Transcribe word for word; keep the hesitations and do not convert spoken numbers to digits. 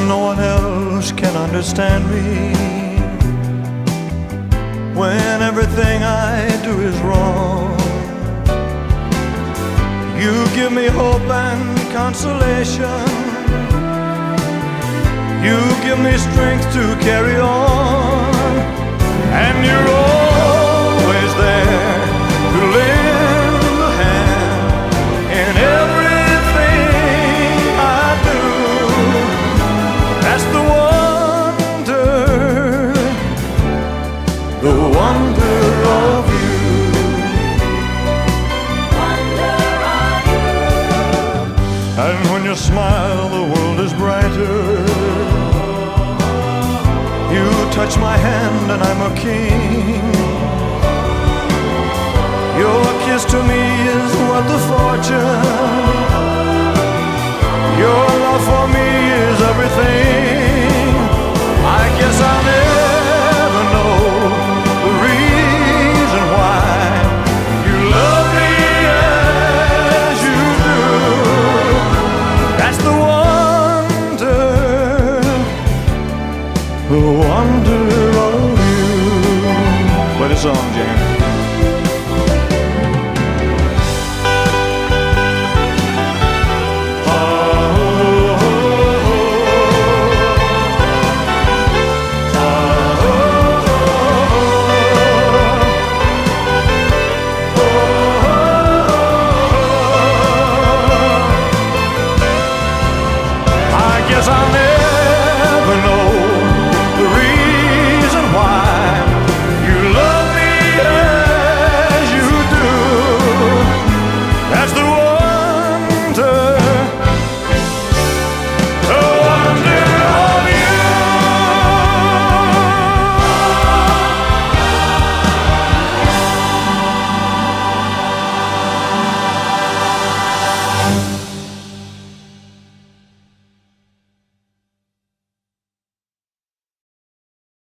no one else can understand me, when everything I do is wrong. You give me hope and consolation. You give me strength to carry on, and you're always there to lend a hand in everything I do. That's the wonder, the wonder of you. Wonder of you. And when you smile, the world is brighter. You touch my hand and I'm a king. Your kiss to me is worth a fortune. Your love for me is everything. I guess I'll never know the reason why you love me as you do. That's the wonder, the wonder of you. Play the song, James.